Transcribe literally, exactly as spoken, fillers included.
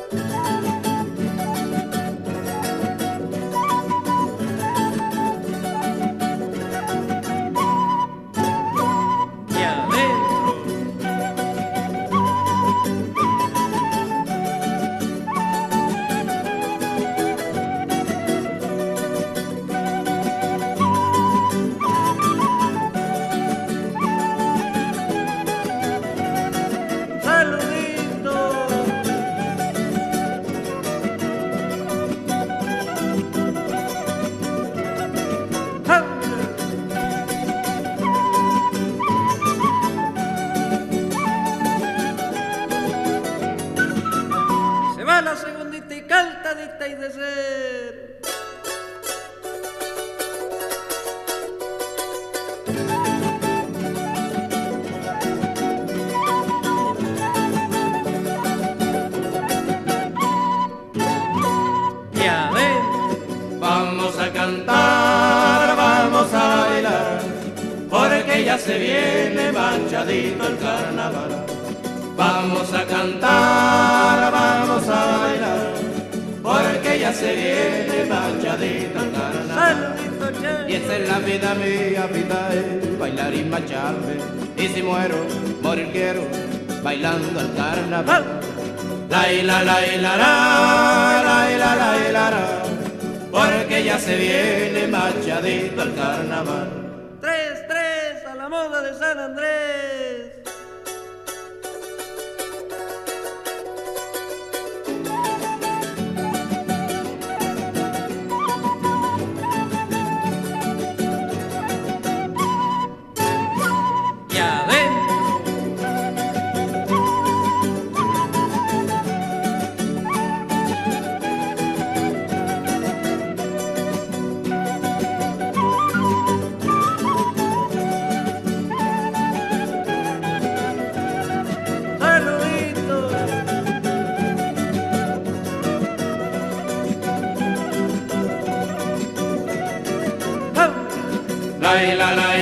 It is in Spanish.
La segundita y cantadita y de ser. Ya ven, vamos a cantar, vamos a bailar, porque ya se viene manchadito el carnaval. Vamos a cantar, vamos a bailar, porque ya se viene manchadito el carnaval. Y esa es la vida mía, vida es bailar y marcharme. Y si muero, morir quiero, bailando el carnaval. La la la la la, la la la la la, porque ya se viene manchadito el carnaval. Tres, tres, a la moda de San Andrés. La la la